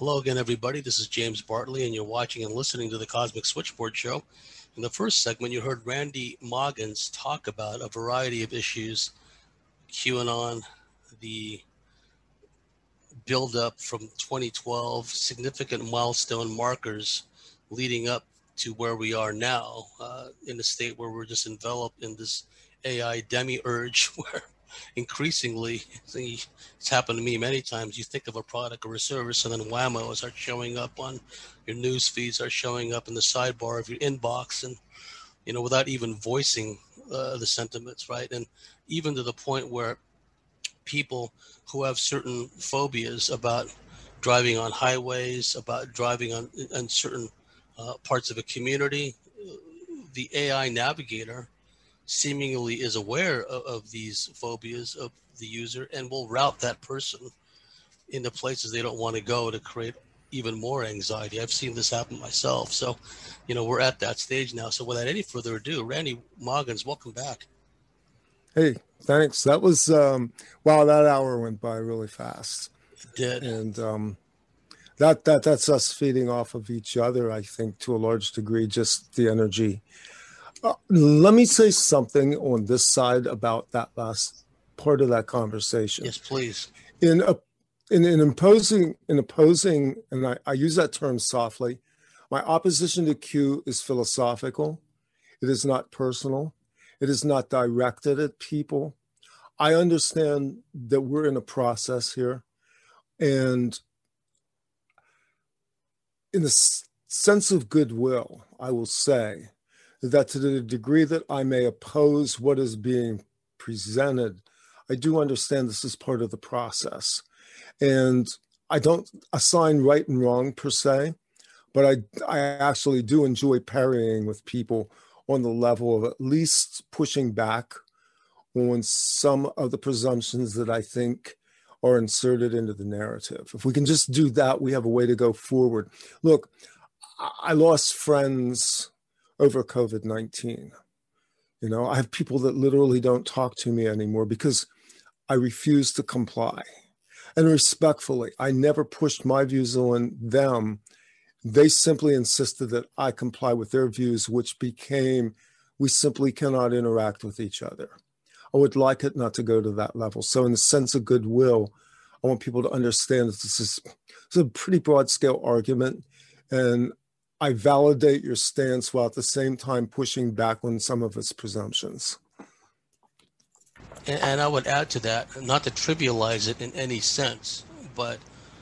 Hello again, everybody. This is James Bartley, and you're watching and listening to the Cosmic Switchboard Show. In the first segment, you heard Randy Maugans talk about a variety of issues, QAnon, the build-up from 2012, significant milestone markers leading up to where we are now, in a state where we're just enveloped in this AI demiurge where increasingly, it's happened to me many times, you think of a product or a service and then whammo, start showing up on your news feeds, are showing up in the sidebar of your inbox, and without even voicing the sentiments, right? And even to the point where people who have certain phobias about driving on highways, about driving on certain parts of a community, the AI navigator seemingly is aware of these phobias of the user and will route that person into places they don't want to go to create even more anxiety. I've seen this happen myself. So, we're at that stage now. So without any further ado, Randy Maugans, welcome back. Hey, thanks. That was, wow, that hour went by really fast. It did. And that's us feeding off of each other, I think, to a large degree, just the energy. Let me say something on this side about that last part of that conversation. Yes, please. In opposing, and I use that term softly, my opposition to Q is philosophical. It is not personal. It is not directed at people. I understand that we're in a process here. And in the sense of goodwill, I will say that to the degree that I may oppose what is being presented, I do understand this is part of the process. And I don't assign right and wrong per se, but I actually do enjoy parrying with people on the level of at least pushing back on some of the presumptions that I think are inserted into the narrative. If we can just do that, we have a way to go forward. Look, I lost friends over COVID-19. I have people that literally don't talk to me anymore because I refuse to comply. And respectfully, I never pushed my views on them. They simply insisted that I comply with their views, which became, we simply cannot interact with each other. I would like it not to go to that level. So in the sense of goodwill, I want people to understand that this is a pretty broad scale argument. And I validate your stance while at the same time pushing back on some of its presumptions. And I would add to that, not to trivialize it in any sense, but,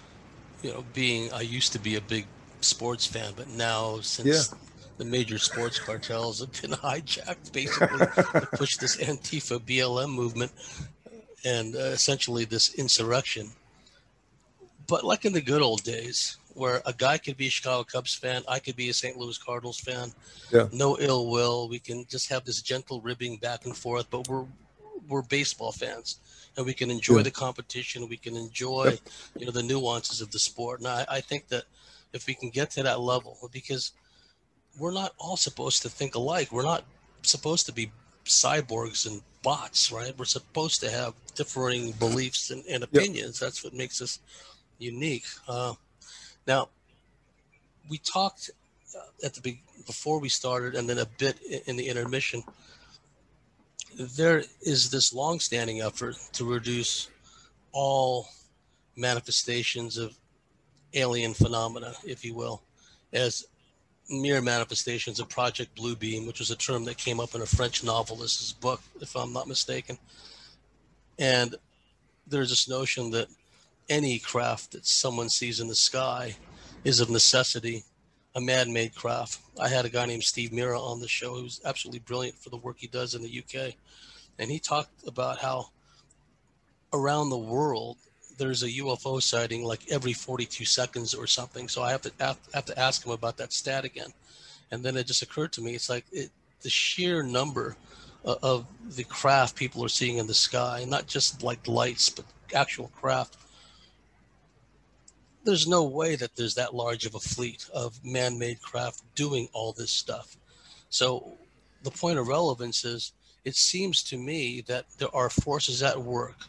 I used to be a big sports fan, but now since the major sports cartels have been hijacked basically to push this Antifa BLM movement and essentially this insurrection. But like in the good old days, where a guy could be a Chicago Cubs fan, I could be a St. Louis Cardinals fan, no ill will. We can just have this gentle ribbing back and forth, but we're baseball fans, and we can enjoy the competition. We can enjoy, the nuances of the sport. And I think that if we can get to that level, because we're not all supposed to think alike. We're not supposed to be cyborgs and bots, right? We're supposed to have differing beliefs and opinions. That's what makes us unique. Now, we talked before we started, and then a bit in the intermission. There is this long-standing effort to reduce all manifestations of alien phenomena, if you will, as mere manifestations of Project Bluebeam, which was a term that came up in a French novelist's book, if I'm not mistaken. And there's this notion that any craft that someone sees in the sky is of necessity a man-made craft. I had a guy named Steve Mira on the show who's absolutely brilliant for the work he does in the UK. And he talked about how around the world, there's a UFO sighting like every 42 seconds or something. So I have to ask him about that stat again. And then it just occurred to me, it's like the sheer number of the craft people are seeing in the sky, not just like lights, but actual craft. There's no way that there's that large of a fleet of man-made craft doing all this stuff. So the point of relevance is, it seems to me that there are forces at work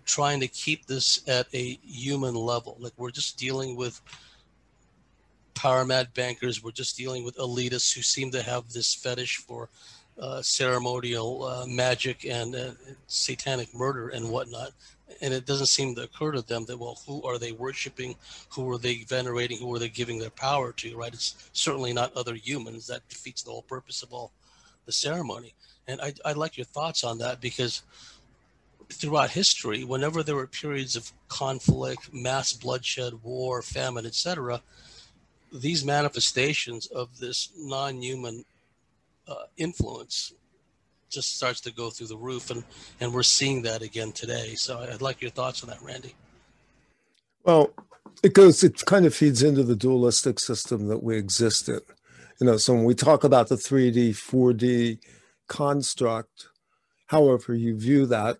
trying to keep this at a human level. Like we're just dealing with power mad bankers. We're just dealing with elitists who seem to have this fetish for ceremonial magic and satanic murder and whatnot. And it doesn't seem to occur to them that, well, who are they worshiping? Who are they venerating? Who are they giving their power to, right? It's certainly not other humans. That defeats the whole purpose of all the ceremony. And I'd like your thoughts on that, because throughout history, whenever there were periods of conflict, mass bloodshed, war, famine, etc., these manifestations of this non-human influence just starts to go through the roof, and we're seeing that again today. So I'd like your thoughts on that, Randy. Well, it kind of feeds into the dualistic system that we exist in. So when we talk about the 3D, 4D construct, however you view that,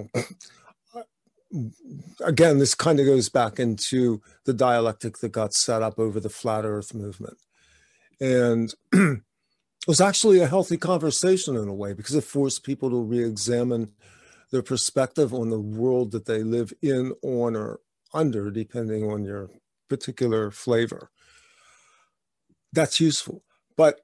again, this kind of goes back into the dialectic that got set up over the flat earth movement. And it was actually a healthy conversation in a way, because it forced people to re-examine their perspective on the world that they live in, on, or under, depending on your particular flavor. That's useful. But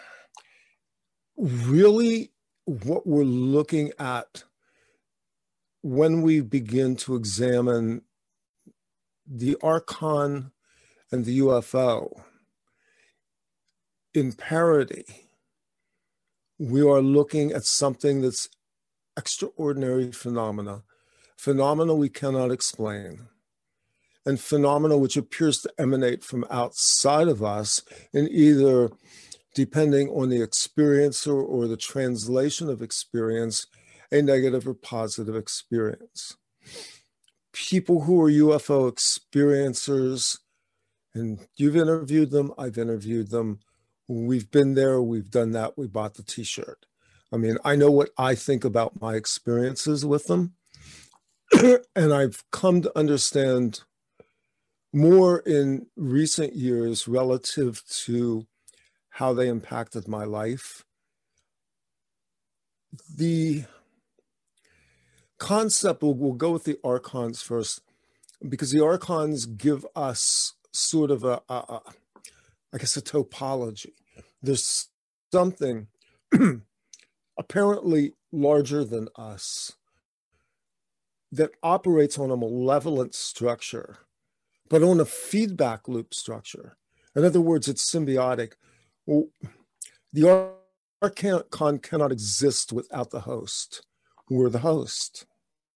really, what we're looking at when we begin to examine the Archon and the UFO in parity, we are looking at something that's extraordinary phenomena we cannot explain, and phenomena which appears to emanate from outside of us, in either, depending on the experiencer or the translation of experience, a negative or positive experience. People who are UFO experiencers, and you've interviewed them, I've interviewed them, we've been there, we've done that, we bought the t-shirt. I mean, I know what I think about my experiences with them. And I've come to understand more in recent years relative to how they impacted my life. The concept, we'll go with the Archons first, because the Archons give us sort of I guess a topology. There's something apparently larger than us that operates on a malevolent structure, but on a feedback loop structure. In other words, it's symbiotic. Well, the Archon cannot exist without the host. We're the host.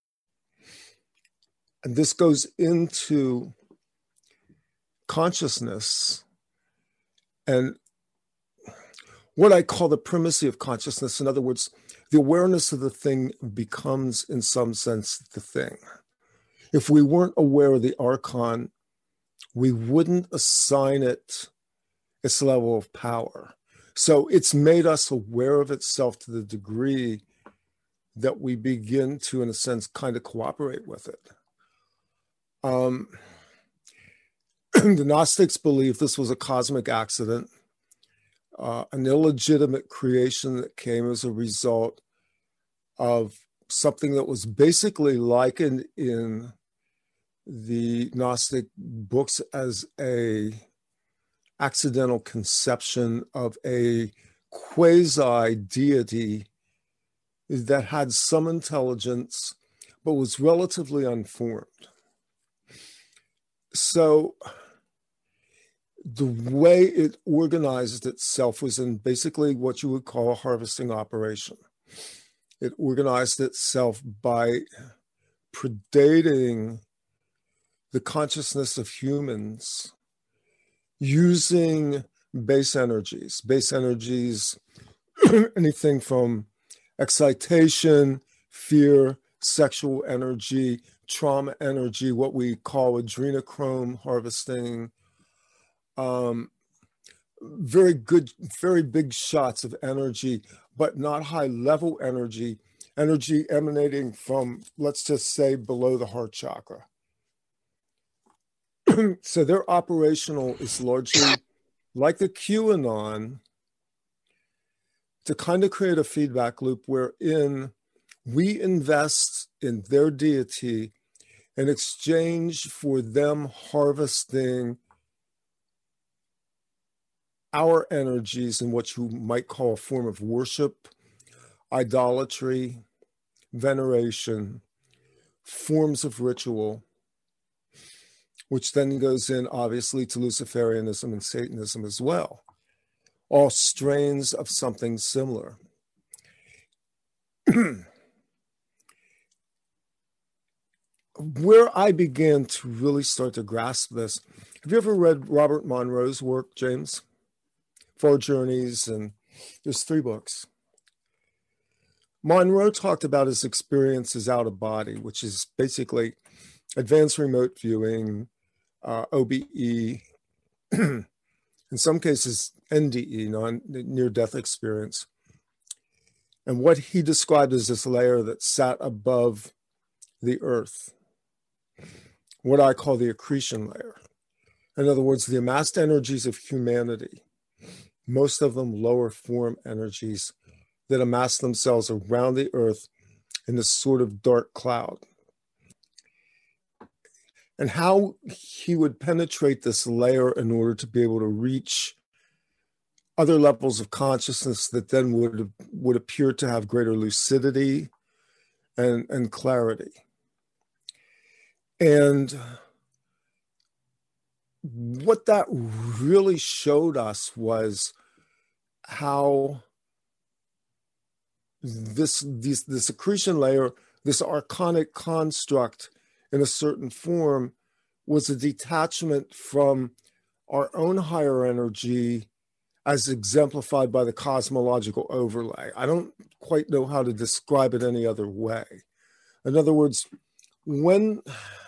And this goes into consciousness and what I call the primacy of consciousness. In other words, the awareness of the thing becomes, in some sense, the thing. If we weren't aware of the Archon, we wouldn't assign it its level of power. So it's made us aware of itself to the degree that we begin to, in a sense, kind of cooperate with it. The Gnostics believe this was a cosmic accident, an illegitimate creation that came as a result of something that was basically likened in the Gnostic books as a accidental conception of a quasi-deity that had some intelligence, but was relatively unformed. So the way it organized itself was in basically what you would call a harvesting operation. It organized itself by predating the consciousness of humans using base energies, anything from excitation, fear, sexual energy, trauma energy, what we call adrenochrome harvesting, very big shots of energy, but not high level energy emanating from, let's just say, below the heart chakra. So their operational is largely like the QAnon, to kind of create a feedback loop wherein we invest in their deity in exchange for them harvesting our energies in what you might call a form of worship, idolatry, veneration, forms of ritual, which then goes in obviously to Luciferianism and Satanism as well, all strains of something similar. Where I began to really start to grasp this, have you ever read Robert Monroe's work, James? Far Journeys, and there's 3 books. Monroe talked about his experiences out of body, which is basically advanced remote viewing, OBE, in some cases NDE, near-death experience. And what he described as this layer that sat above the earth, what I call the accretion layer. In other words, the amassed energies of humanity, most of them lower form energies that amass themselves around the earth in this sort of dark cloud. And how he would penetrate this layer in order to be able to reach other levels of consciousness that then would appear to have greater lucidity and clarity. And what that really showed us was how this accretion layer, this archonic construct in a certain form, was a detachment from our own higher energy as exemplified by the cosmological overlay. I don't quite know how to describe it any other way. In other words, in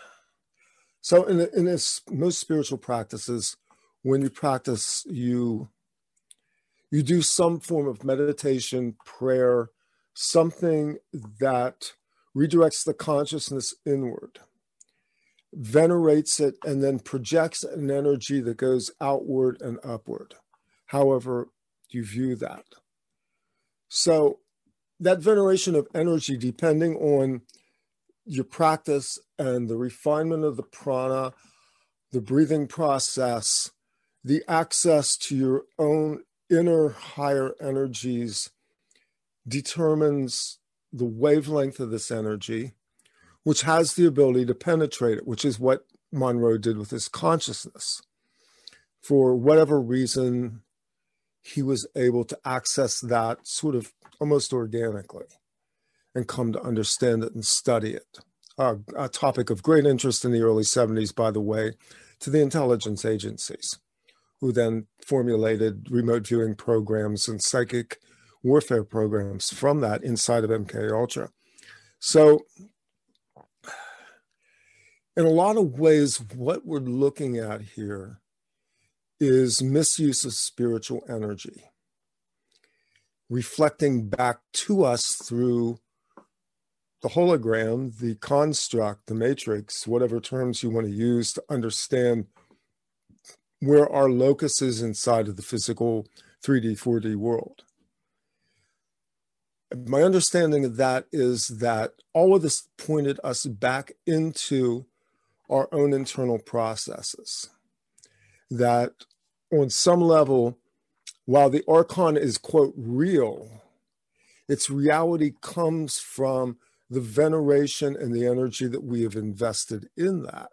most spiritual practices, when you practice, you do some form of meditation, prayer, something that redirects the consciousness inward, venerates it, and then projects an energy that goes outward and upward, however you view that. So that veneration of energy, depending on your practice and the refinement of the prana, the breathing process, the access to your own inner higher energies, determines the wavelength of this energy, which has the ability to penetrate it, which is what Monroe did with his consciousness. For whatever reason, he was able to access that sort of almost organically and come to understand it and study it. A topic of great interest in the early 70s, by the way, to the intelligence agencies, who then formulated remote viewing programs and psychic warfare programs from that inside of MK Ultra. So in a lot of ways, what we're looking at here is misuse of spiritual energy, reflecting back to us through the hologram, the construct, the matrix, whatever terms you want to use to understand where our locus is inside of the physical 3D, 4D world. My understanding of that is that all of this pointed us back into our own internal processes. That on some level, while the Archon is, quote, real, its reality comes from the veneration and the energy that we have invested in that.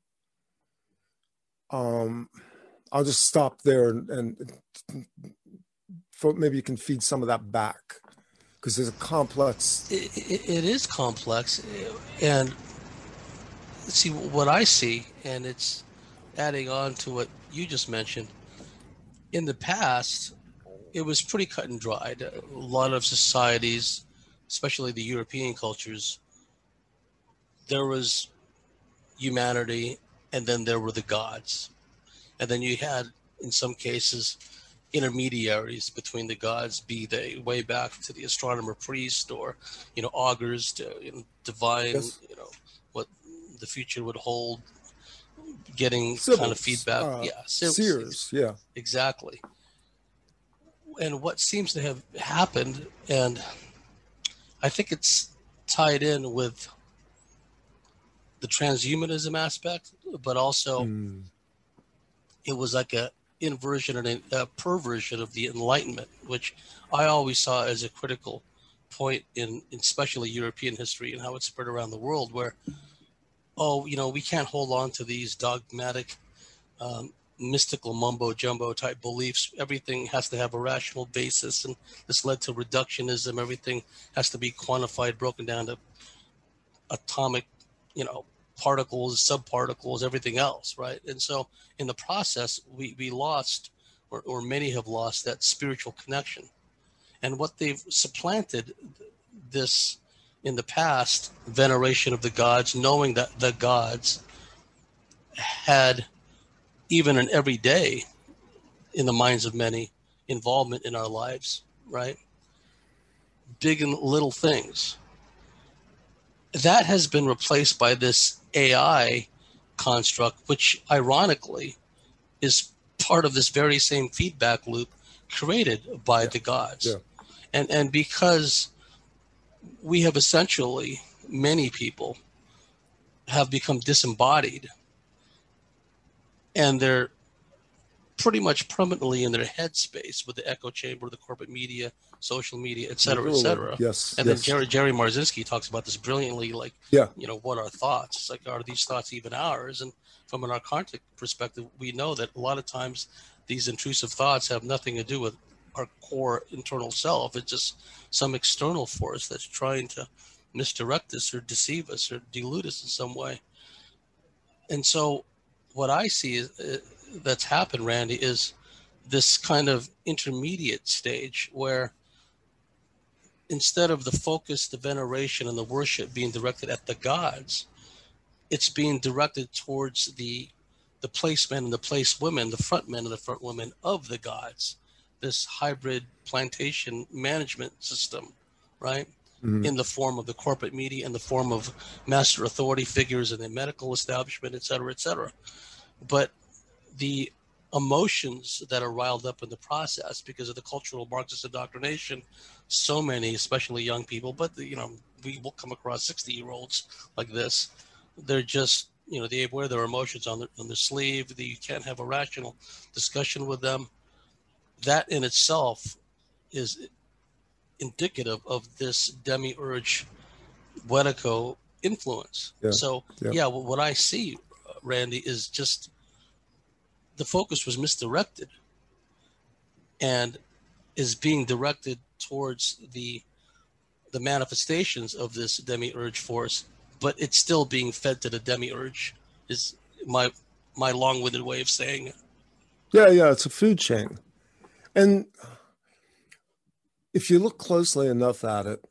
I'll just stop there and maybe you can feed some of that back, because there's a complex. It is complex, and see what I see, and it's adding on to what you just mentioned. In the past, it was pretty cut and dried. A lot of societies, especially the European cultures, there was humanity, and then there were the gods. And then you had, in some cases, intermediaries between the gods, be they way back to the astronomer priest or, augurs to divine, Yes. What the future would hold, getting Sibyls, kind of feedback. Seers, yeah. Exactly. And what seems to have happened, and I think it's tied in with the transhumanism aspect, but also it was like a inversion and a perversion of the Enlightenment, which I always saw as a critical point in especially European history and how it spread around the world, where, we can't hold on to these dogmatic, mystical mumbo jumbo type beliefs. Everything has to have a rational basis, and this led to reductionism. Everything has to be quantified, broken down to atomic, particles, subparticles, everything else, right? And so in the process, we lost, or many have lost, that spiritual connection. And what they've supplanted this in the past, veneration of the gods, knowing that the gods had, even an everyday, in the minds of many, involvement in our lives, right? Big and little things. That has been replaced by this AI construct, which ironically is part of this very same feedback loop created by the gods. Yeah. And because we have essentially, many people have become disembodied, and they're pretty much permanently in their headspace with the echo chamber, the corporate media, social media, et cetera, et cetera. Yes. And yes. then Jerry Marzinski talks about this brilliantly, like, Yeah. What are thoughts? It's like, are these thoughts even ours? And from an archontic perspective, we know that a lot of times these intrusive thoughts have nothing to do with our core internal self. It's just some external force that's trying to misdirect us or deceive us or delude us in some way. And so what I see is, that's happened, Randy, is this kind of intermediate stage where instead of the focus, the veneration, and the worship being directed at the gods, it's being directed towards the placemen and the placewomen, the front men and the front women of the gods. This hybrid plantation management system, right? Mm-hmm. In the form of the corporate media, in the form of master authority figures in the medical establishment, et cetera, et cetera. But the emotions that are riled up in the process because of the cultural Marxist indoctrination, so many, especially young people, but we will come across 60-year-olds like this. They're just, they wear their emotions on their sleeve. You can't have a rational discussion with them. That in itself is indicative of this demiurge Wetico influence. Yeah. So what I see, Randy, is just the focus was misdirected and is being directed towards the manifestations of this demiurge force, but it's still being fed to the demiurge, is my long-winded way of saying it. Yeah, it's a food chain. And if you look closely enough at it,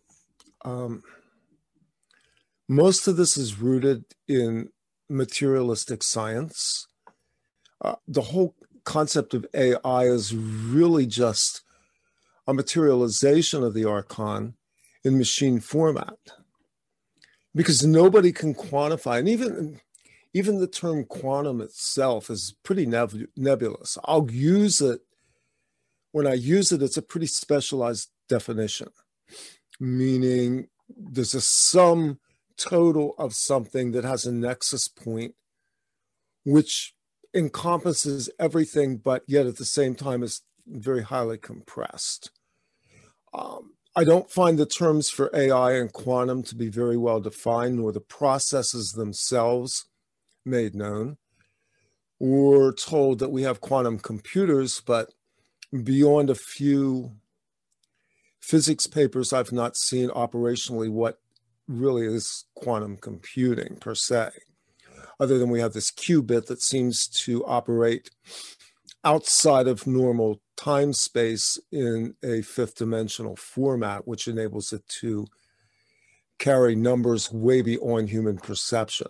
most of this is rooted in materialistic science. The whole concept of AI is really just a materialization of the Archon in machine format, because nobody can quantify, and even the term quantum itself is pretty nebulous. I'll use it. When I use it, it's a pretty specialized definition, meaning there's a sum total of something that has a nexus point, which encompasses everything, but yet at the same time is very highly compressed. I don't find the terms for AI and quantum to be very well defined, nor the processes themselves made known. We're told that we have quantum computers, but beyond a few physics papers, I've not seen operationally what really is quantum computing per se, other than we have this qubit that seems to operate outside of normal time space in a fifth dimensional format, which enables it to carry numbers way beyond human perception,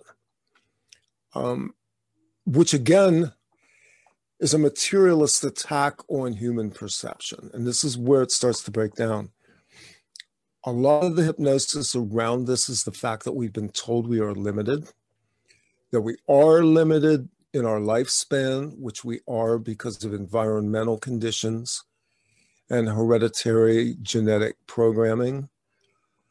which again is a materialist attack on human perception. And this is where it starts to break down. A lot of the hypnosis around this is the fact that we've been told we are limited, that we are limited in our lifespan, which we are because of environmental conditions and hereditary genetic programming.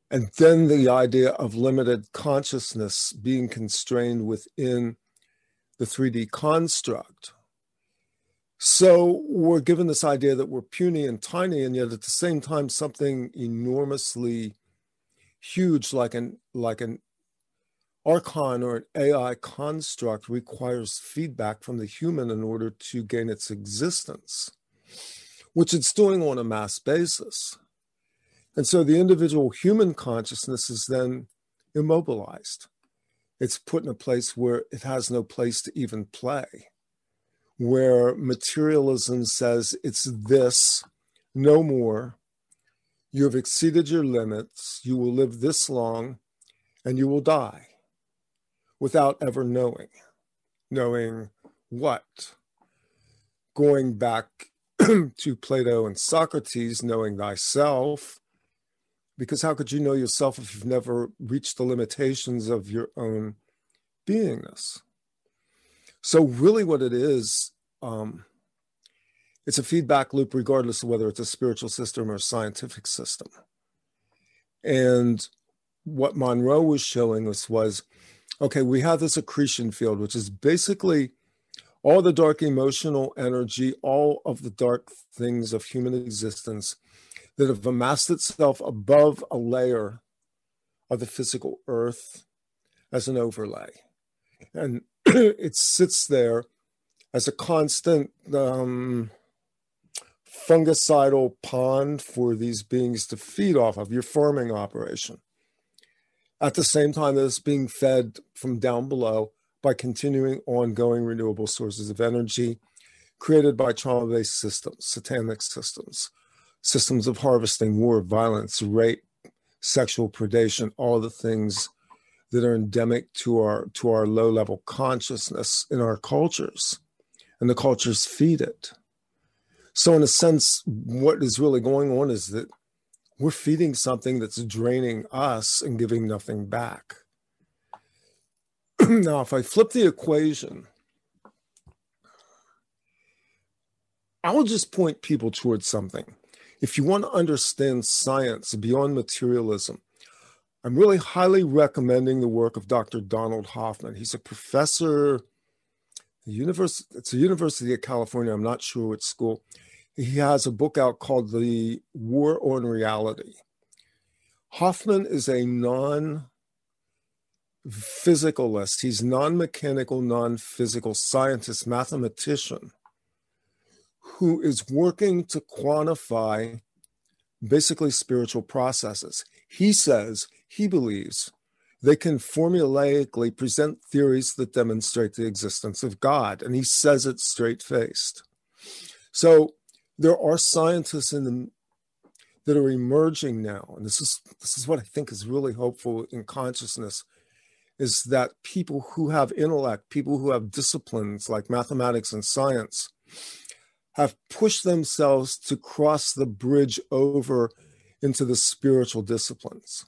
And then the idea of limited consciousness being constrained within the 3D construct. So we're given this idea that we're puny and tiny, and yet at the same time, something enormously huge like an archon or an AI construct requires feedback from the human in order to gain its existence, which it's doing on a mass basis. And so the individual human consciousness is then immobilized. It's put in a place where it has no place to even play, where materialism says it's this, no more. You have exceeded your limits. You will live this long and you will die without ever knowing. Knowing what? Going back to Plato and Socrates, knowing thyself, because how could you know yourself if you've never reached the limitations of your own beingness? So really what it is, it's a feedback loop regardless of whether it's a spiritual system or a scientific system. And what Monroe was showing us was, okay, we have this accretion field, which is basically all the dark emotional energy, all of the dark things of human existence that have amassed itself above a layer of the physical earth as an overlay. And it sits there as a constant fungicidal pond for these beings to feed off of, your farming operation. At the same time that it's being fed from down below by continuing ongoing renewable sources of energy created by trauma-based systems, satanic systems, systems of harvesting, war, violence, rape, sexual predation, all the things that are endemic to our low-level consciousness in our cultures, and the cultures feed it. So in a sense, what is really going on is that we're feeding something that's draining us and giving nothing back. Now, if I flip the equation, I will just point people towards something. If you want to understand science beyond materialism, I'm really highly recommending the work of Dr. Donald Hoffman. He's a professor, it's a University of California, I'm not sure which school. He has a book out called The War on Reality. Hoffman is a non-physicalist. He's non-mechanical, non-physical scientist, mathematician, who is working to quantify basically spiritual processes. He says, he believes, they can formulaically present theories that demonstrate the existence of God, and he says it straight-faced. So there are scientists that are emerging now, and this is what I think is really hopeful in consciousness, is that people who have intellect, people who have disciplines like mathematics and science, have pushed themselves to cross the bridge over into the spiritual disciplines.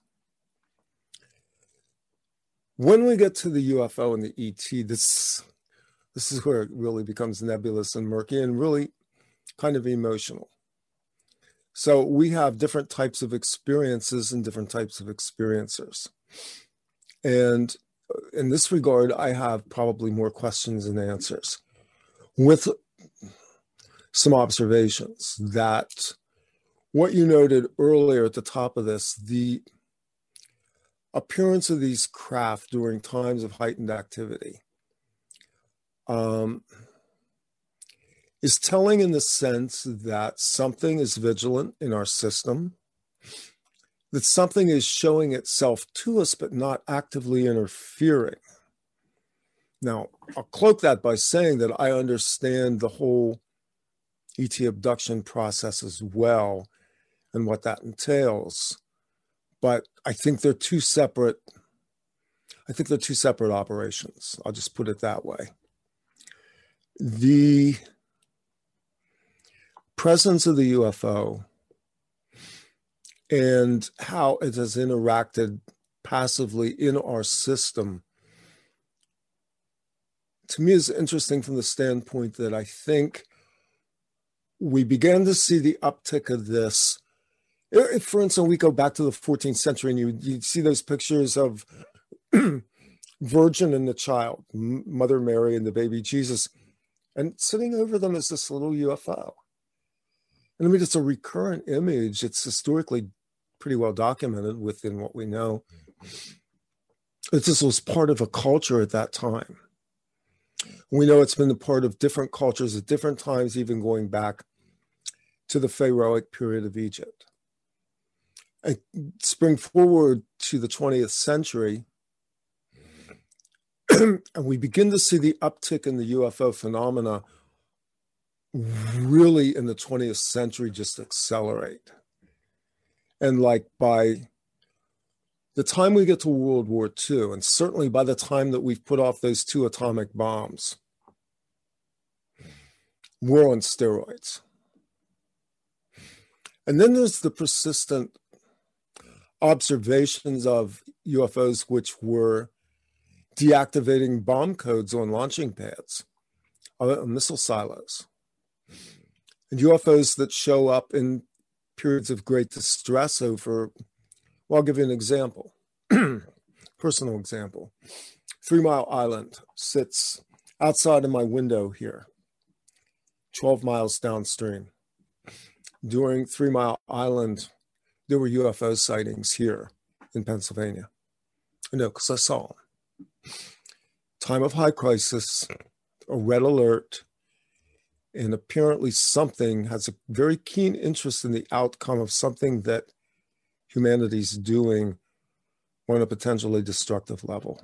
When we get to the UFO and the ET, this is where it really becomes nebulous and murky and really kind of emotional. So we have different types of experiences and different types of experiencers. And in this regard, I have probably more questions than answers, with some observations that what you noted earlier at the top of this, the appearance of these craft during times of heightened activity, is telling in the sense that something is vigilant in our system, that something is showing itself to us but not actively interfering. Now, I'll cloak that by saying that I understand the whole ET abduction process as well and what that entails, but I think they're two separate operations. I'll just put it that way. The presence of the UFO and how it has interacted passively in our system, to me, is interesting from the standpoint that I think we began to see the uptick of this If, for instance, we go back to the 14th century and you see those pictures of Virgin and the child, Mother Mary and the baby Jesus, and sitting over them is this little UFO. And I mean, it's a recurrent image. It's historically pretty well documented within what we know. It just was part of a culture at that time. We know it's been a part of different cultures at different times, even going back to the Pharaohic period of Egypt. And spring forward to the 20th century, and we begin to see the uptick in the UFO phenomena really in the 20th century just accelerate. And like by the time we get to World War II, and certainly by the time that we've put off those 2 atomic bombs, we're on steroids. And then there's the persistent observations of UFOs, which were deactivating bomb codes on launching pads, missile silos, and UFOs that show up in periods of great distress over, well, I'll give you an example, personal example. 3 Mile Island sits outside of my window here, 12 miles downstream. During 3 Mile Island, there were UFO sightings here in Pennsylvania. I know, because I saw them. Time of high crisis, a red alert, and apparently something has a very keen interest in the outcome of something that humanity's doing on a potentially destructive level.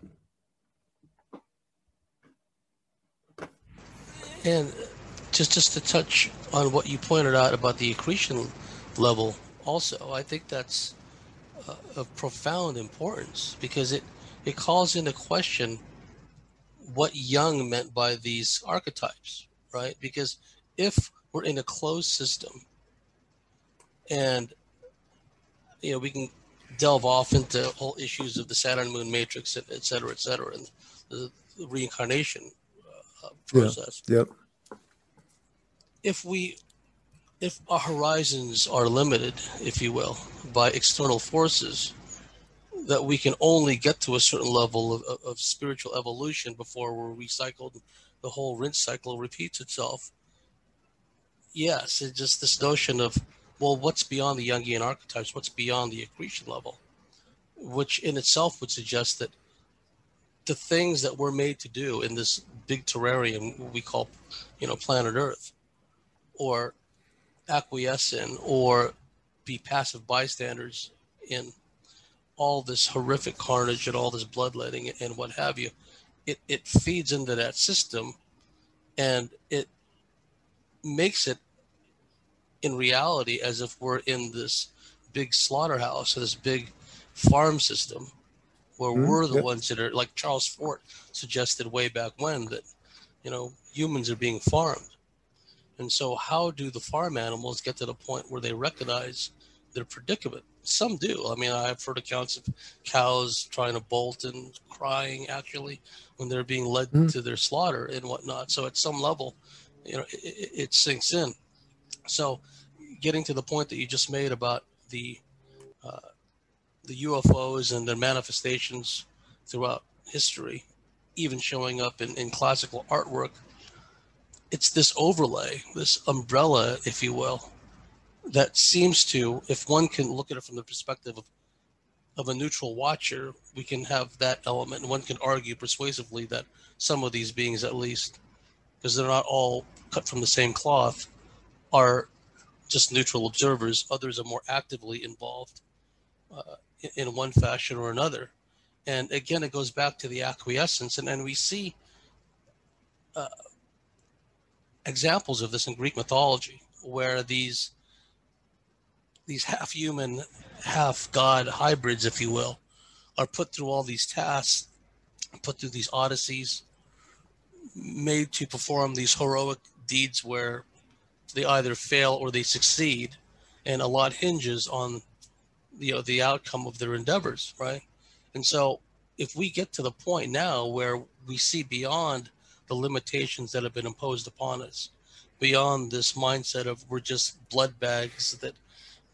And just to touch on what you pointed out about the accretion level also, I think that's of profound importance, because it calls into question what Jung meant by these archetypes, right? Because if we're in a closed system, and we can delve off into whole issues of the Saturn Moon matrix, et cetera, and the reincarnation process. Yep. If our horizons are limited, if you will, by external forces, that we can only get to a certain level of spiritual evolution before we're recycled, the whole rinse cycle repeats itself. Yes, it's just this notion of, well, what's beyond the Jungian archetypes? What's beyond the accretion level? Which in itself would suggest that the things that we're made to do in this big terrarium we call, planet Earth, or acquiesce in, or be passive bystanders in all this horrific carnage and all this bloodletting and what have you, it feeds into that system, and it makes it in reality as if we're in this big slaughterhouse, this big farm system, where we're the ones that are, like Charles Fort suggested way back when, that humans are being farmed. And so how do the farm animals get to the point where they recognize their predicament? Some do. I mean, I've heard accounts of cows trying to bolt and crying, actually, when they're being led to their slaughter and whatnot. So at some level, it sinks in. So getting to the point that you just made about the UFOs and their manifestations throughout history, even showing up in classical artwork, it's this overlay, this umbrella, if you will, that seems to, if one can look at it from the perspective of a neutral watcher, we can have that element. And one can argue persuasively that some of these beings, at least, because they're not all cut from the same cloth, are just neutral observers. Others are more actively involved in one fashion or another. And again, it goes back to the acquiescence. And we see examples of this in Greek mythology, where these half-human, half-god hybrids, if you will, are put through all these tasks, put through these odysseys, made to perform these heroic deeds where they either fail or they succeed, and a lot hinges on the outcome of their endeavors, right? And so if we get to the point now where we see beyond the limitations that have been imposed upon us, beyond this mindset of we're just blood bags, that we're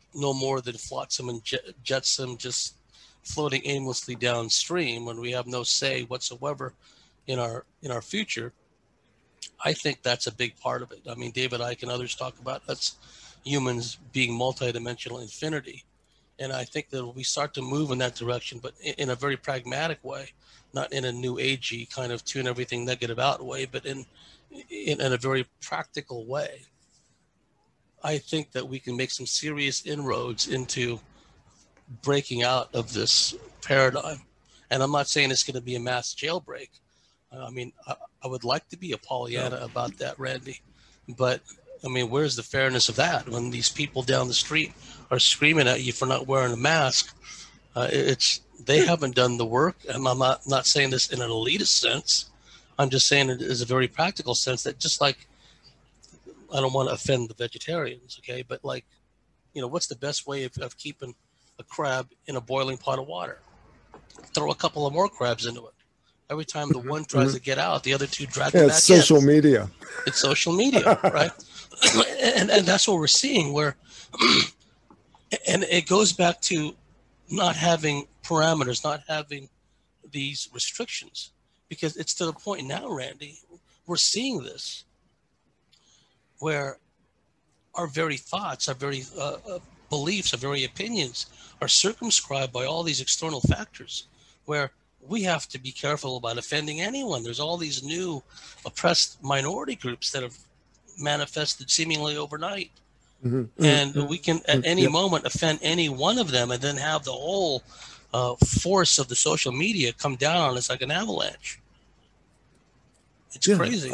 no more than flotsam and jetsam just floating aimlessly downstream when we have no say whatsoever in our future. I think that's a big part of it. I mean, David Icke and others talk about us humans being multidimensional infinity. And I think that we start to move in that direction, but in a very pragmatic way, not in a new agey kind of tune everything negative out way, but in a very practical way. I think that we can make some serious inroads into breaking out of this paradigm. And I'm not saying it's going to be a mass jailbreak. I mean, I would like to be a Pollyanna about that, Randy. But, I mean, where's the fairness of that when these people down the street are screaming at you for not wearing a mask? They haven't done the work. And I'm not saying this in an elitist sense. I'm just saying it is a very practical sense that just like, I don't want to offend the vegetarians, okay? But like, you know, what's the best way of keeping a crab in a boiling pot of water? Throw a couple of more crabs into it. Every time the one tries to get out, the other two drag them back in. It's social media. It's social media, right? and that's what we're seeing where, and it goes back to not having parameters, not having these restrictions, because it's to the point now, Randy, we're seeing this where our very thoughts, our very beliefs, our very opinions are circumscribed by all these external factors where we have to be careful about offending anyone. There's all these new oppressed minority groups that have manifested seemingly overnight. And we can at any moment offend any one of them and then have the whole force of the social media come down on us like an avalanche. It's crazy.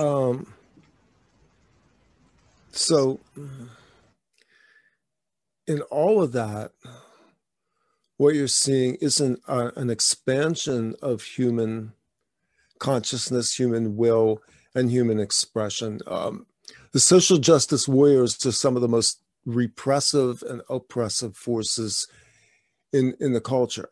So in all of that, what you're seeing is an expansion of human consciousness, human will, and human expression. The social justice warriors are some of the most repressive and oppressive forces in the culture.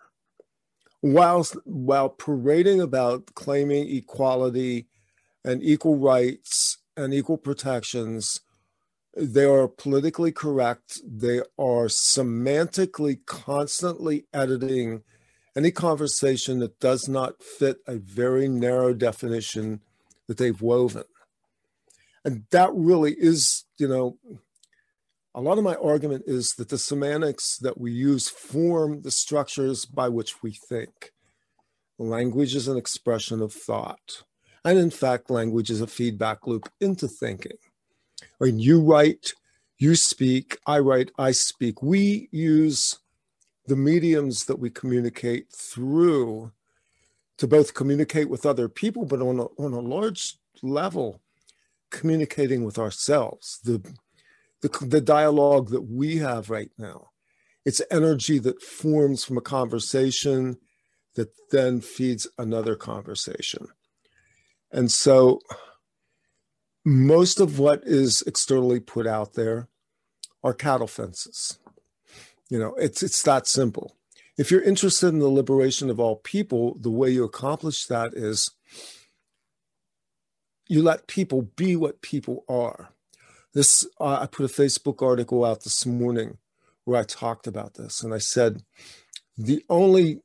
While parading about claiming equality and equal rights and equal protections, they are politically correct. They are semantically constantly editing any conversation that does not fit a very narrow definition that they've woven. And that really is, you know, a lot of my argument is that the semantics that we use form the structures by which we think. Language is an expression of thought. And in fact, language is a feedback loop into thinking. When you write, you speak, I write, I speak. We use the mediums that we communicate through to both communicate with other people, but on a large level, communicating with ourselves. The dialogue that we have right now, it's energy that forms from a conversation that then feeds another conversation. And so most of what is externally put out there are cattle fences. You know, it's that simple. If you're interested in the liberation of all people, the way you accomplish that is you let people be what people are. I put a Facebook article out this morning where I talked about this, and I said the only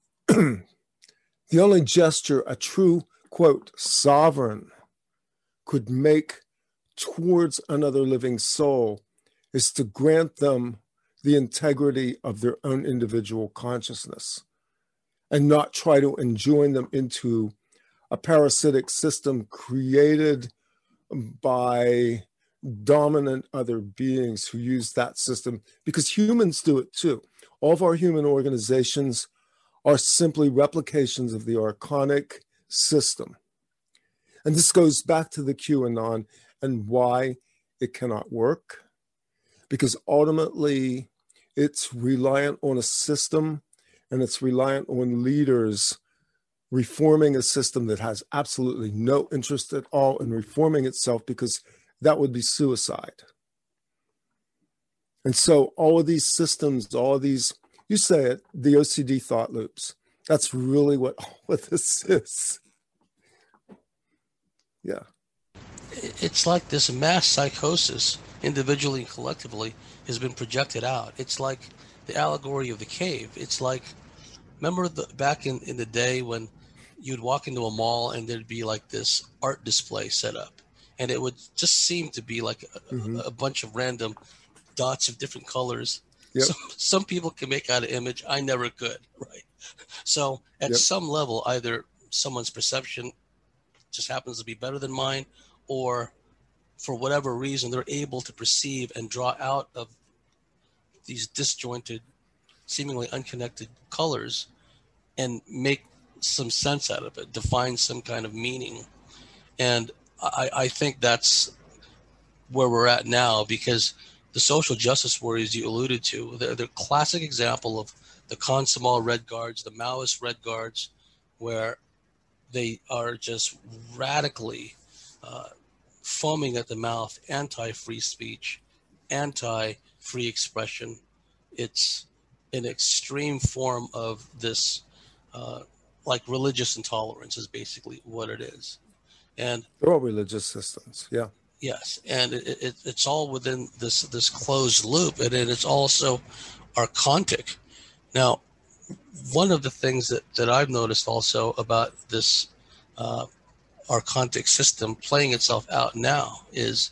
gesture a true, quote, sovereign could make towards another living soul is to grant them the integrity of their own individual consciousness and not try to enjoin them into a parasitic system created by dominant other beings who use that system, because humans do it too. All of our human organizations are simply replications of the archonic system. And this goes back to the QAnon and why it cannot work, because ultimately it's reliant on a system and it's reliant on leaders reforming a system that has absolutely no interest at all in reforming itself, because that would be suicide. And so all of these systems, all of these, you say it, the OCD thought loops, that's really what this is. Yeah. It's like this mass psychosis, individually and collectively, has been projected out. It's like the allegory of the cave. It's like, remember back in the day when you'd walk into a mall and there'd be like this art display set up, and it would just seem to be like Mm-hmm. a bunch of random dots of different colors. Yep. Some people can make out an image. I never could, right? So at Yep. some level, either someone's perception just happens to be better than mine, or for whatever reason, they're able to perceive and draw out of these disjointed, seemingly unconnected colors and make some sense out of it, define some kind of meaning. And I think that's where we're at now, because the social justice warriors you alluded to, they're classic example of the Consumal Red Guards, the Maoist Red Guards, where they are just radically foaming at the mouth, anti-free speech, anti-free expression. It's an extreme form of this, like religious intolerance is basically what it is. And They're all religious systems. Yeah. yes, and it's all within this closed loop, and then it's also archontic. Now, one of the things that I've noticed also about this archontic system playing itself out now is,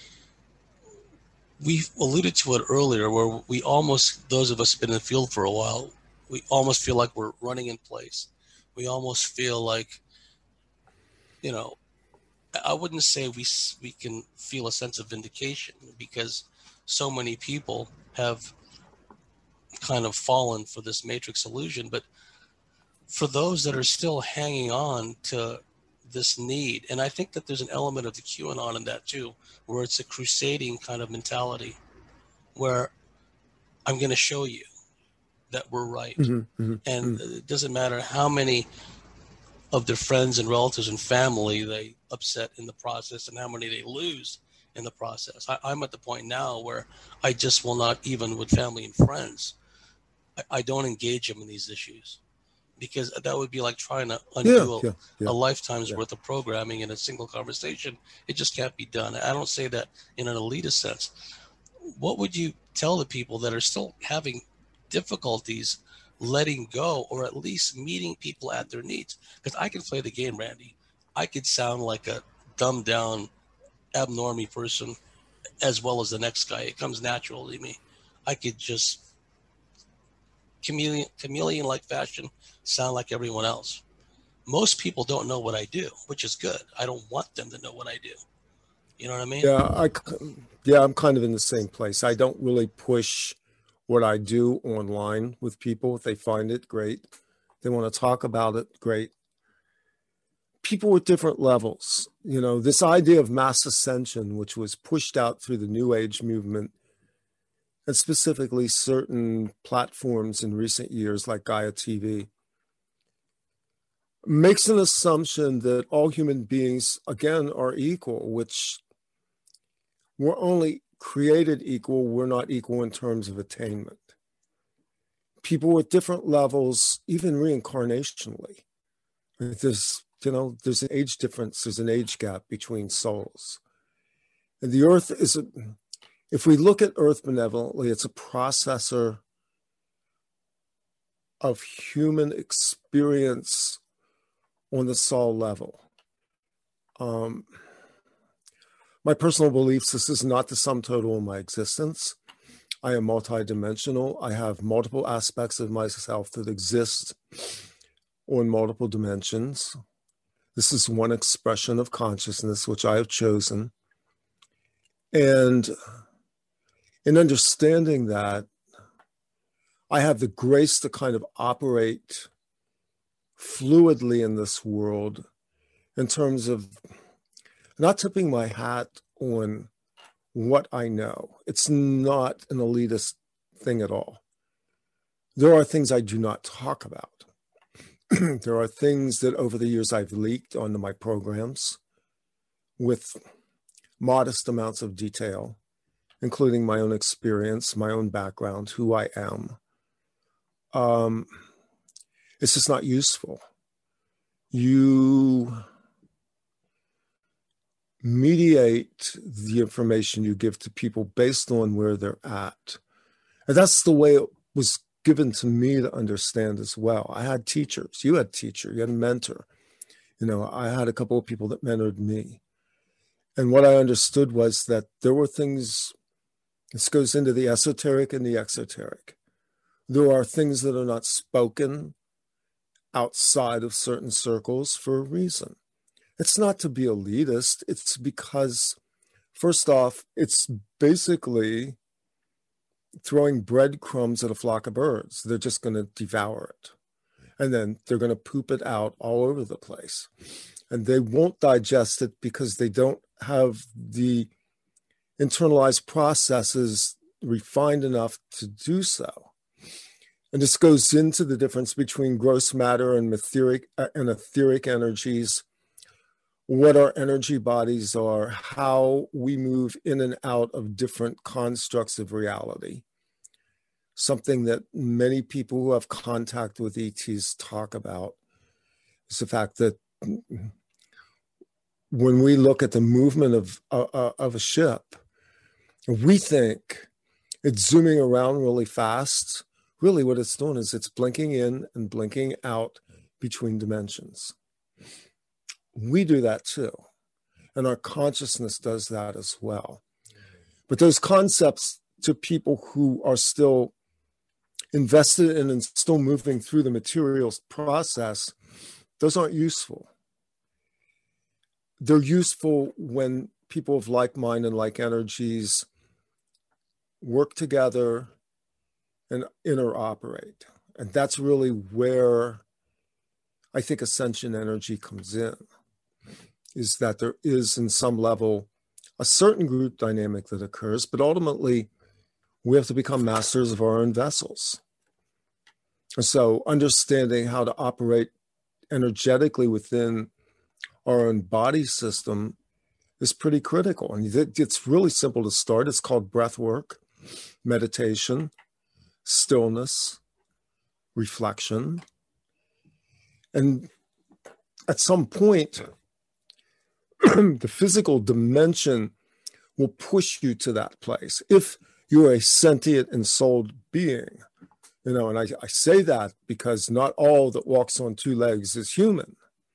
we alluded to it earlier, where we almost, those of us who've been in the field for a while, we almost feel like we're running in place. We almost feel like, you know, I wouldn't say we can feel a sense of vindication, because so many people have kind of fallen for this matrix illusion. But for those that are still hanging on to this need, and I think that there's an element of the QAnon in that too, where it's a crusading kind of mentality, where I'm going to show you that we're right. Mm-hmm. Mm-hmm. And Mm-hmm. it doesn't matter how many of their friends and relatives and family they upset in the process, and how many they lose in the process. I'm at the point now where I just will not, even with family and friends, I don't engage them in these issues, because that would be like trying to undo a lifetime's worth of programming in a single conversation. It just can't be done. I don't say that in an elitist sense. What would you tell the people that are still having difficulties letting go, or at least meeting people at their needs? Because I can play the game, Randy. I could sound like a dumbed down, abnormie person as well as the next guy. It comes naturally to me. I could just chameleon-like fashion sound like everyone else. Most people don't know what I do, which is good. I don't want them to know what I do. You know what I mean? Yeah, I'm kind of in the same place. I don't really push what I do online with people. If they find it, great. They want to talk about it, great. People with different levels. You know, this idea of mass ascension, which was pushed out through the New Age movement, and specifically certain platforms in recent years like Gaia TV, makes an assumption that all human beings, again, are equal, which we're only created equal. We're not equal in terms of attainment. People with different levels, even reincarnationally. There's an age difference. There's an age gap between souls. And the earth is, if we look at earth benevolently, it's a processor of human experience on the soul level. My personal beliefs, this is not the sum total of my existence. I am multidimensional. I have multiple aspects of myself that exist on multiple dimensions. This is one expression of consciousness, which I have chosen. And in understanding that, I have the grace to kind of operate fluidly in this world in terms of not tipping my hat on what I know. It's not an elitist thing at all. There are things I do not talk about. There are things that over the years I've leaked onto my programs with modest amounts of detail, including my own experience, my own background, who I am. It's just not useful. You mediate the information you give to people based on where they're at. And that's the way it was given to me to understand as well. I had teachers. You had teacher. You had a mentor. I had a couple of people that mentored me. And what I understood was that there were things, this goes into the esoteric and the exoteric. There are things that are not spoken outside of certain circles for a reason. It's not to be elitist. It's because, first off, it's basically throwing breadcrumbs at a flock of birds. They're just going to devour it. And then they're going to poop it out all over the place. And they won't digest it because they don't have the internalized processes refined enough to do so. And this goes into the difference between gross matter and etheric energies, what our energy bodies are, how we move in and out of different constructs of reality. Something that many people who have contact with ETs talk about is the fact that when we look at the movement of a ship, we think it's zooming around really fast. Really what it's doing is it's blinking in and blinking out between dimensions. We do that too. And our consciousness does that as well. But those concepts to people who are still invested in and still moving through the materials process, those aren't useful. They're useful when people of like mind and like energies work together and interoperate. And that's really where I think ascension energy comes in, is that there is, in some level, a certain group dynamic that occurs, but ultimately, we have to become masters of our own vessels. And so understanding how to operate energetically within our own body system is pretty critical. And it's really simple to start. It's called breath work, meditation, stillness, reflection. And at some point, the physical dimension will push you to that place. If you're a sentient and souled being, and I say that because not all that walks on two legs is human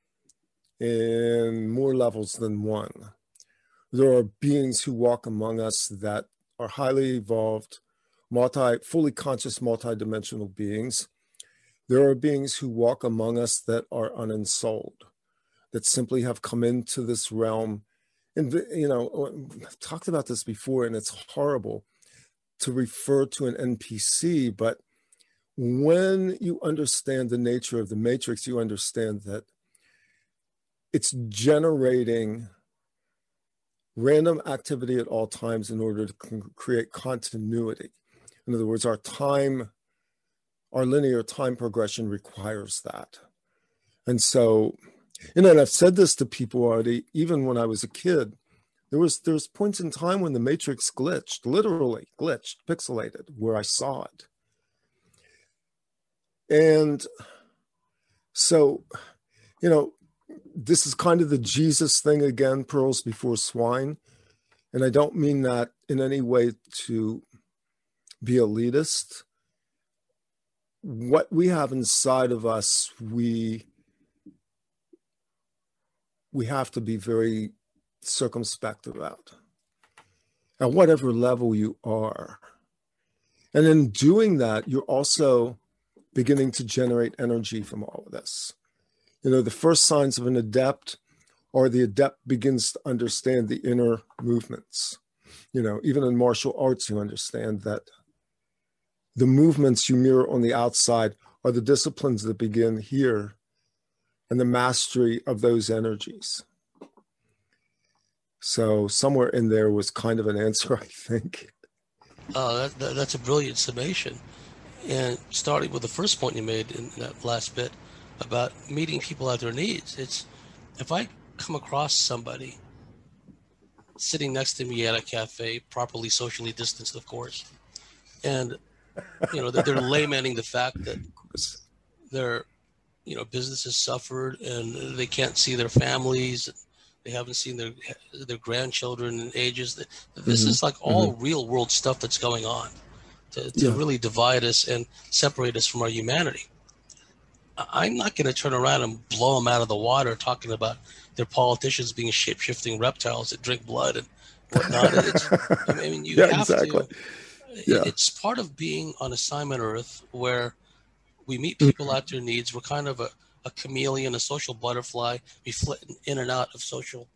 in more levels than one. There are beings who walk among us that are highly evolved, fully conscious, multidimensional beings. There are beings who walk among us that are unensouled, that simply have come into this realm. And, I've talked about this before, and it's horrible to refer to an NPC, but when you understand the nature of the matrix, you understand that it's generating random activity at all times in order to create continuity. In other words, our linear time progression requires that. And so, and I've said this to people already, even when I was a kid, there was points in time when the matrix glitched, literally glitched, pixelated, where I saw it. And so, this is kind of the Jesus thing again, pearls before swine. And I don't mean that in any way to be elitist. What we have inside of us, we have to be very circumspect about, at whatever level you are. And in doing that, you're also beginning to generate energy from all of this. The first signs of an adept are the adept begins to understand the inner movements. Even in martial arts, you understand that the movements you mirror on the outside are the disciplines that begin here and the mastery of those energies. So somewhere in there was kind of an answer, I think. That's a brilliant summation. And starting with the first point you made in that last bit about meeting people at their needs, it's if I come across somebody sitting next to me at a cafe, properly socially distanced, of course, and they're lamenting the fact that their business has suffered and they can't see their families, they haven't seen their grandchildren in ages. This is like all real world stuff that's going on. to really divide us and separate us from our humanity. I'm not going to turn around and blow them out of the water talking about their politicians being shape-shifting reptiles that drink blood and whatnot. I mean, you have to. It's part of being on assignment Earth, where we meet people at their needs. We're kind of a chameleon, a social butterfly. We flit in and out of social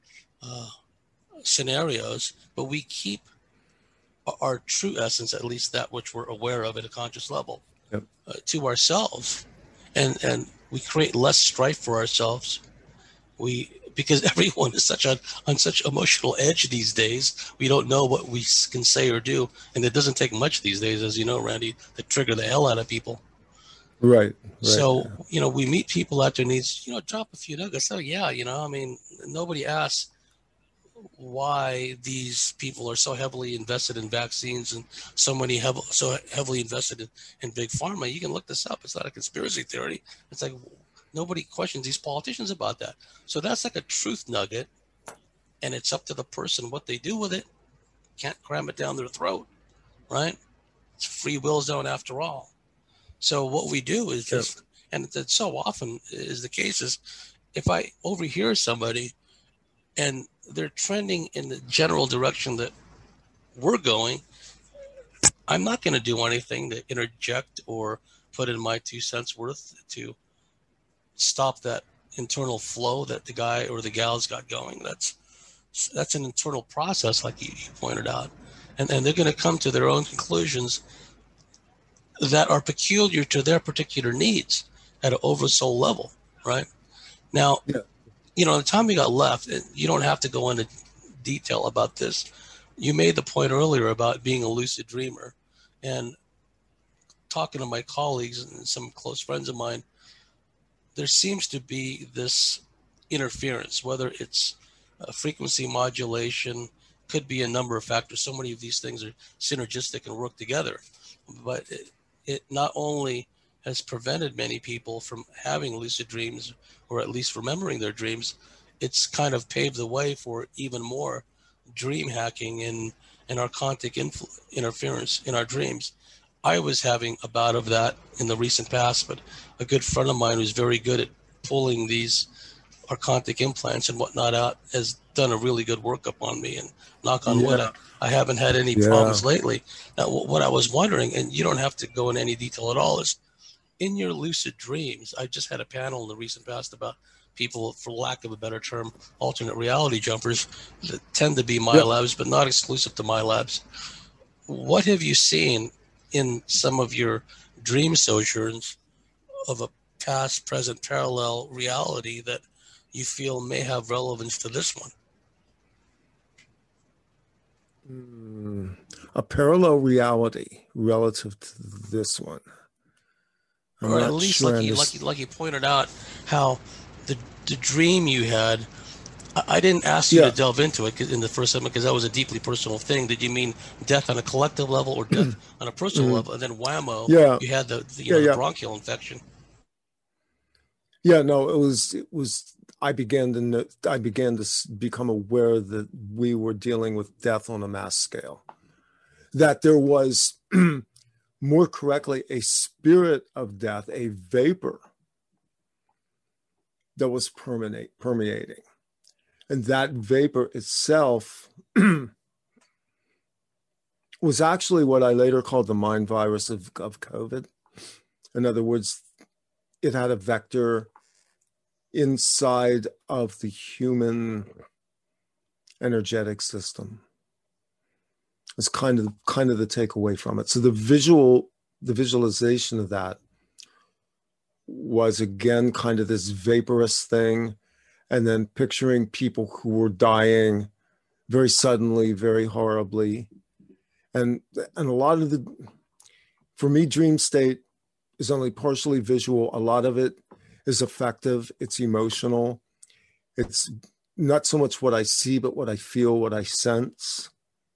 scenarios, but we keep our true essence, at least that which we're aware of at a conscious level, to ourselves. And we create less strife for ourselves. Because everyone is on such emotional edge these days, we don't know what we can say or do, and it doesn't take much these days, as you know, Randy, to trigger the hell out of people. Right. So we meet people at their needs. Drop a few nuggets. Oh yeah, I mean, nobody asks why these people are so heavily invested in vaccines and so heavily invested in big pharma. You can look this up. It's not a conspiracy theory. It's like nobody questions these politicians about that. So that's like a truth nugget, and it's up to the person what they do with it. Can't cram it down their throat, right? It's a free will zone after all. So what we do is just, and that so often is the case, is if I overhear somebody and they're trending in the general direction that we're going, I'm not going to do anything to interject or put in my 2 cents worth to stop that internal flow that the guy or the gal's got going. That's an internal process, like you pointed out. And they're going to come to their own conclusions that are peculiar to their particular needs at an oversoul level, right? Now, the time we got left, you don't have to go into detail about this. You made the point earlier about being a lucid dreamer, and talking to my colleagues and some close friends of mine, there seems to be this interference, whether it's frequency modulation, could be a number of factors. So many of these things are synergistic and work together, but it not only has prevented many people from having lucid dreams, or at least remembering their dreams, it's kind of paved the way for even more dream hacking and archontic interference in our dreams. I was having a bout of that in the recent past, but a good friend of mine who's very good at pulling these archontic implants and whatnot out has done a really good workup on me, and knock on wood, I haven't had any problems lately. Now, what I was wondering, and you don't have to go in any detail at all, is in your lucid dreams, I just had a panel in the recent past about people, for lack of a better term, alternate reality jumpers that tend to be MyLabs, but not exclusive to MyLabs. What have you seen in some of your dream sojourns of a past, present, parallel reality that you feel may have relevance to this one? A parallel reality relative to this one. Or at least, like you pointed out, how the dream you had, I didn't ask you to delve into it in the first segment because that was a deeply personal thing. Did you mean death on a collective level or death on a personal level? And then whammo, you had the bronchial infection. Yeah, no, it was. I began to become aware that we were dealing with death on a mass scale. That there was, more correctly, a spirit of death, a vapor that was permeating. And that vapor itself was actually what I later called the mind virus of COVID. In other words, it had a vector inside of the human energetic system. It's kind of the takeaway from it. So the visualization of that was, again, kind of this vaporous thing, and then picturing people who were dying very suddenly, very horribly. And a lot of for me, dream state is only partially visual. A lot of it is affective. It's emotional. It's not so much what I see, but what I feel, what I sense.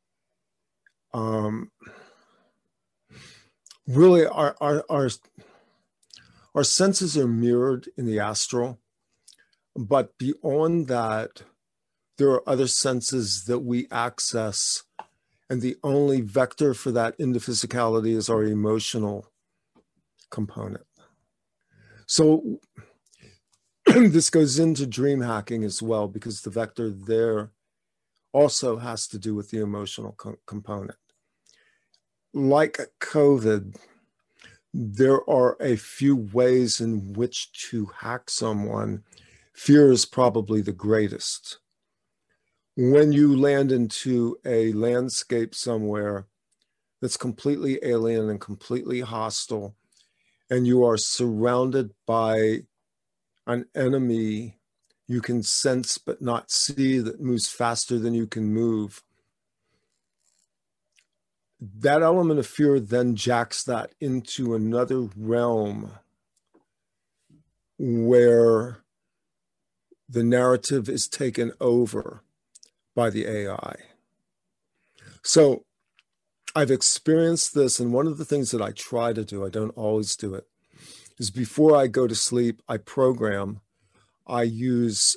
Really, our senses are mirrored in the astral, but beyond that, there are other senses that we access And the only vector for that into physicality is our emotional component. So this goes into dream hacking as well, because the vector there also has to do with the emotional component. Like COVID, there are a few ways in which to hack someone. Fear is probably the greatest. When you land into a landscape somewhere that's completely alien and completely hostile, and you are surrounded by an enemy you can sense but not see, that moves faster than you can move, that element of fear then jacks that into another realm where the narrative is taken over by the AI. So I've experienced this, and one of the things that I try to do, I don't always do it, is before I go to sleep, I program. I use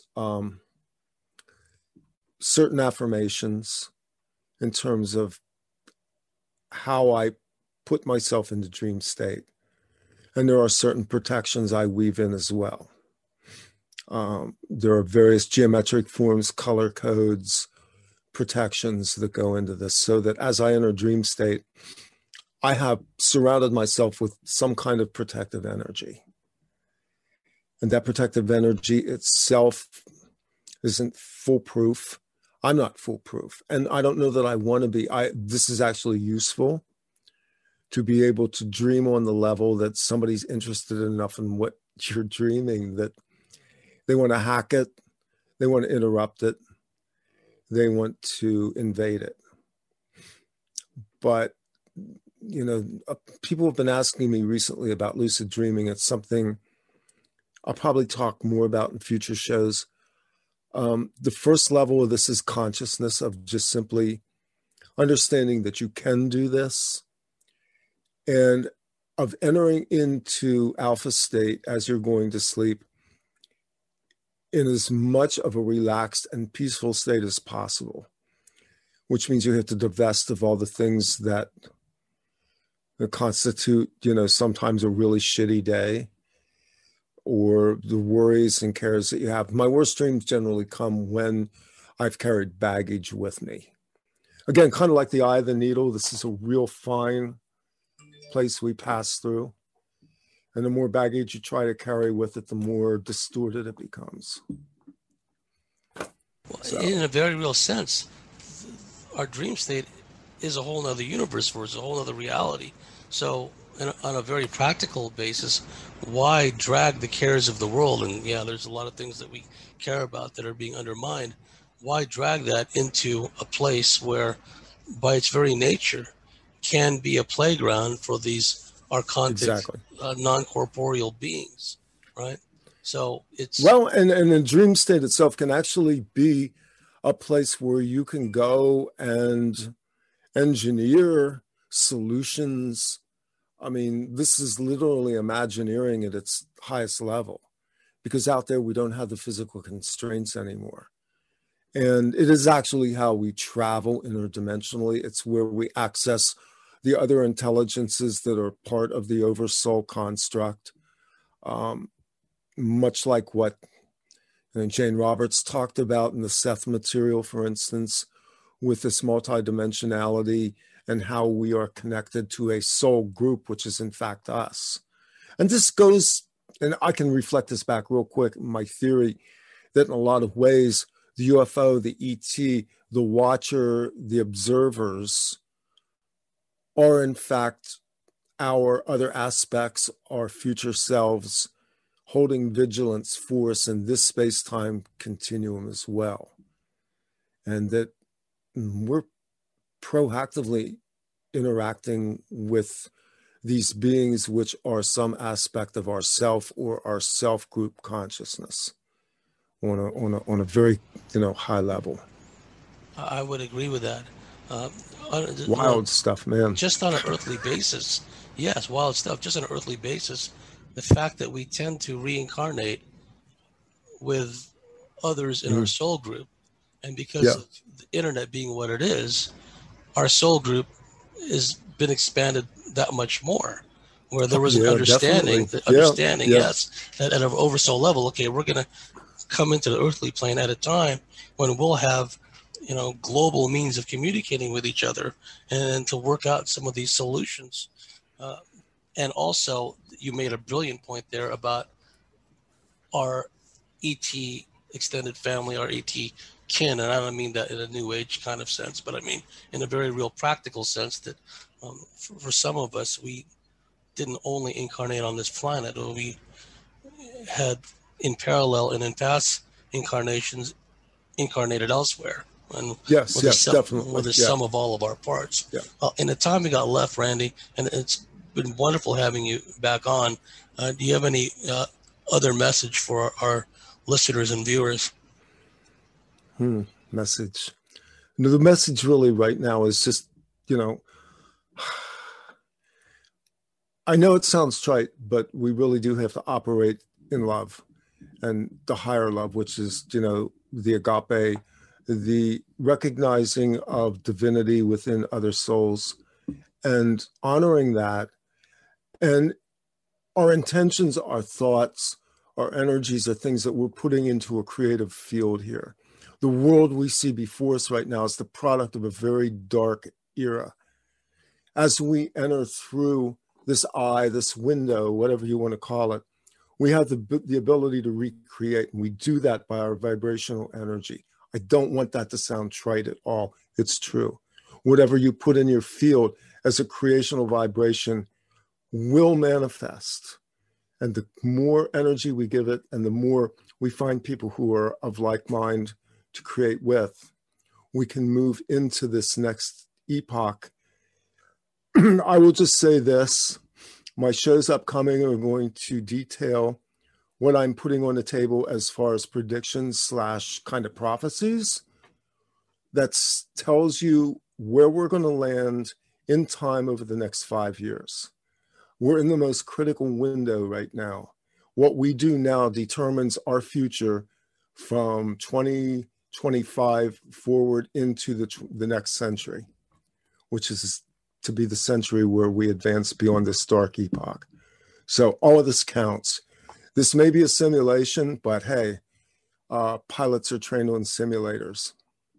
certain affirmations in terms of how I put myself into dream state. And there are certain protections I weave in as well. There are various geometric forms, color codes, protections that go into this, so that as I enter dream state, I have surrounded myself with some kind of protective energy. And that protective energy itself isn't foolproof. I'm not foolproof. And I don't know that I want to be. This is actually useful to be able to dream on the level that somebody's interested enough in what you're dreaming that they want to hack it, they want to interrupt it, they want to invade it. But, you know, people have been asking me recently about lucid dreaming. It's something I'll probably talk more about in future shows. The first level of this is consciousness, of just simply understanding that you can do this, and of entering into alpha state as you're going to sleep in as much of a relaxed and peaceful state as possible, which means you have to divest of all the things that constitute, you know, sometimes a really shitty day, or the worries and cares that you have. My worst dreams generally come when I've carried baggage with me. Again, kind of like the eye of the needle, this is a real fine place we pass through. And the more baggage you try to carry with it, the more distorted it becomes. Well, in a very real sense, our dream state is a whole nother universe for us, a whole nother reality. So on a very practical basis, why drag the cares of the world? And yeah, there's a lot of things that we care about that are being undermined. Why drag that into a place where, by its very nature, can be a playground for these archontic, exactly. Non-corporeal beings, right? So it's... Well, and the dream state itself can actually be a place where you can go and engineer solutions. I mean, this is literally Imagineering at its highest level, because out there we don't have the physical constraints anymore. And it is actually how we travel interdimensionally. It's where we access the other intelligences that are part of the oversoul construct. Much like what Jane Roberts talked about in the Seth material, for instance, with this multidimensionality and how we are connected to a soul group, which is in fact us. And this goes, and I can reflect this back real quick, my theory that in a lot of ways, the UFO, the ET, the watcher, the observers are in fact our other aspects, our future selves, holding vigilance for us in this space-time continuum as well. And that we're proactively interacting with these beings which are some aspect of our self or our self-group consciousness on a very, high level. I would agree with that. Wild stuff, man. Just on an earthly basis. Yes, wild stuff. Just on an earthly basis. The fact that we tend to reincarnate with others in our soul group, and because of the internet being what it is, our soul group has been expanded that much more, where there was an understanding, yes, at an oversoul level. Okay, we're going to come into the earthly plane at a time when we'll have, global means of communicating with each other and to work out some of these solutions. And also, you made a brilliant point there about our ET extended family, our ET kin, and I don't mean that in a new age kind of sense, but I mean in a very real practical sense that for some of us, we didn't only incarnate on this planet, or we had in parallel and in past incarnations incarnated elsewhere. And definitely. We're the sum of all of our parts. Yeah. In the time we got left, Randy, and it's been wonderful having you back on. Do you have any other message for our listeners and viewers? Message. The message really right now is just, I know it sounds trite, but we really do have to operate in love, and the higher love, which is, the agape, the recognizing of divinity within other souls and honoring that. And our intentions, our thoughts, our energies are things that we're putting into a creative field here. The world we see before us right now is the product of a very dark era. As we enter through this eye, this window, whatever you want to call it, we have the ability to recreate, and we do that by our vibrational energy. I don't want that to sound trite at all. It's true. Whatever you put in your field as a creational vibration will manifest. And the more energy we give it, and the more we find people who are of like mind to create with, we can move into this next epoch. I will just say this. My shows upcoming are going to detail what I'm putting on the table as far as predictions / kind of prophecies that tells you where we're going to land in time over the next 5 years. We're in the most critical window right now. What we do now determines our future from 2025 forward into the next century, which is to be the century where we advance beyond this dark epoch. So all of this counts. This may be a simulation, but hey, pilots are trained on simulators.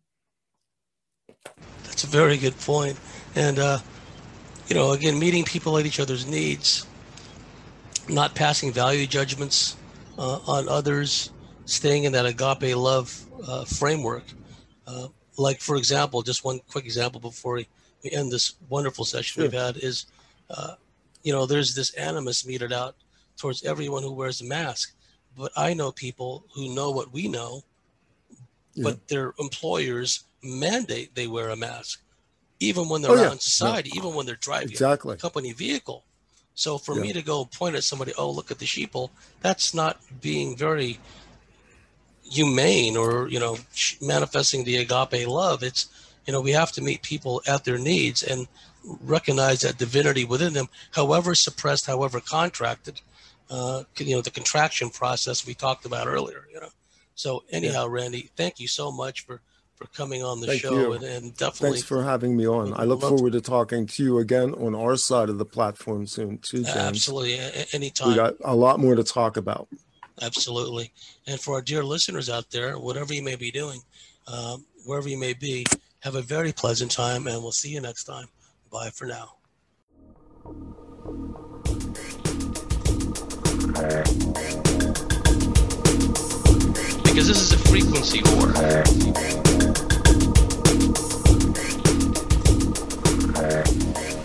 That's a very good point. And, again, meeting people at each other's needs, not passing value judgments on others, staying in that agape love framework. Like, for example, just one quick example before we end this wonderful session we've had is, there's this animus meted out towards everyone who wears a mask. But I know people who know what we know, but their employers mandate they wear a mask, even when they're out in society, even when they're driving a company vehicle. So for me to go point at somebody, oh, look at the sheeple, that's not being very humane or, manifesting the agape love. It's, we have to meet people at their needs and recognize that divinity within them, however suppressed, however contracted, the contraction process we talked about earlier, So anyhow, Randy, thank you so much for coming on the show. And definitely. Thanks for having me on. I look forward to talking to you again on our side of the platform soon too, James. Absolutely. Anytime. We got a lot more to talk about. Absolutely. And for our dear listeners out there, whatever you may be doing, wherever you may be, have a very pleasant time, and we'll see you next time. Bye for now. Because this is a frequency war.